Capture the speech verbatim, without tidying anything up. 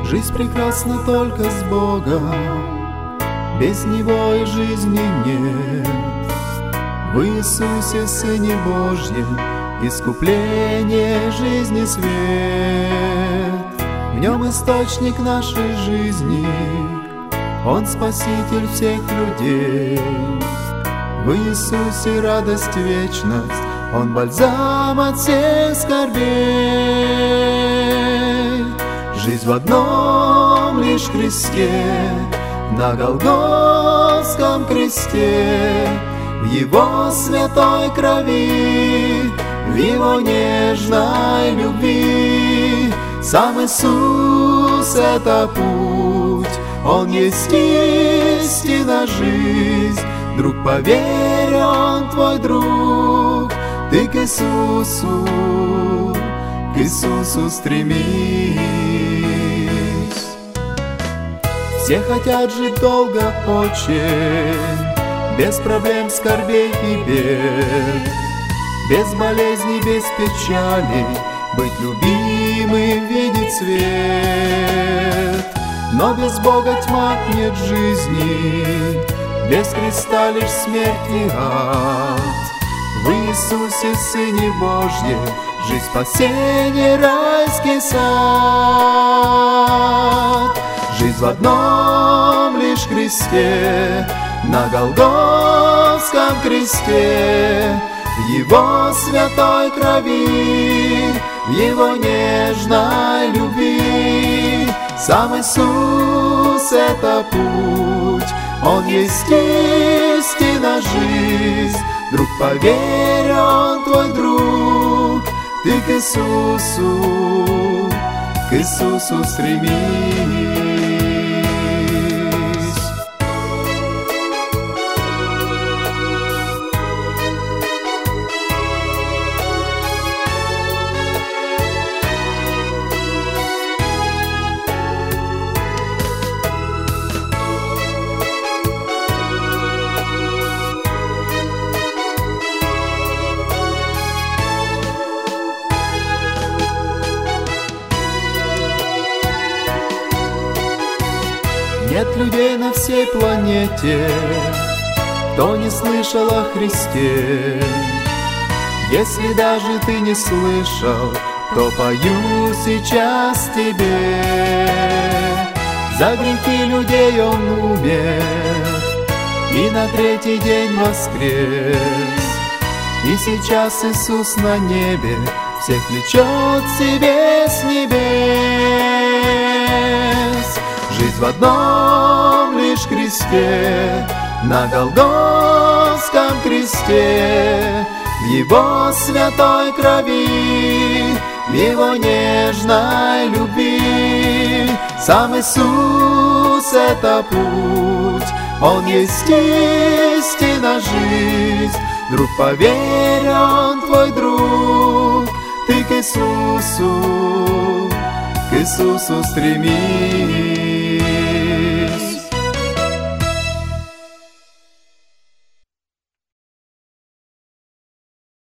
Жизнь прекрасна только с Богом, без Него и жизни нет. В Иисусе, Сыне Божьем, искупление жизни свет. В Нем источник нашей жизни, Он спаситель всех людей. В Иисусе радость, вечность, Он бальзам от всех скорбей. Жизнь в одном лишь Христе, на Голгофском кресте, в Его святой крови, в Его нежной любви. Сам Иисус — это путь, Он есть истина, жизнь. Друг, поверь, Он твой друг. Ты к Иисусу, к Иисусу стремись. Все хотят жить долго очень, без проблем, скорбей и бед, без болезней, без печалей, быть любимым, видеть свет. Но без Бога тьма, нет жизни, без креста лишь смерть и ад. В Иисусе, Сыне Божьем, жизнь, спасение, райский сад. Жизнь в одном лишь Христе, на Голгофском кресте, в Его святой крови, в Его нежной любви. Сам Иисус — это путь, Он есть истина, жизнь. Друг, поверь, Он твой друг. Ты к Иисусу, к Иисусу стремись. Нет людей на всей планете, кто не слышал о Христе. Если даже ты не слышал, то пою сейчас тебе. За грехи людей Он умер и на третий день воскрес. И сейчас Иисус на небе всех влечет себе с небес. Жизнь в одном лишь Христе, на Голгофском кресте, в Его святой крови, в Его нежной любви. Сам Иисус — это путь, Он есть истина, жизнь. Друг, поверь, Он твой друг. Ты к Иисусу, к Иисусу стремись.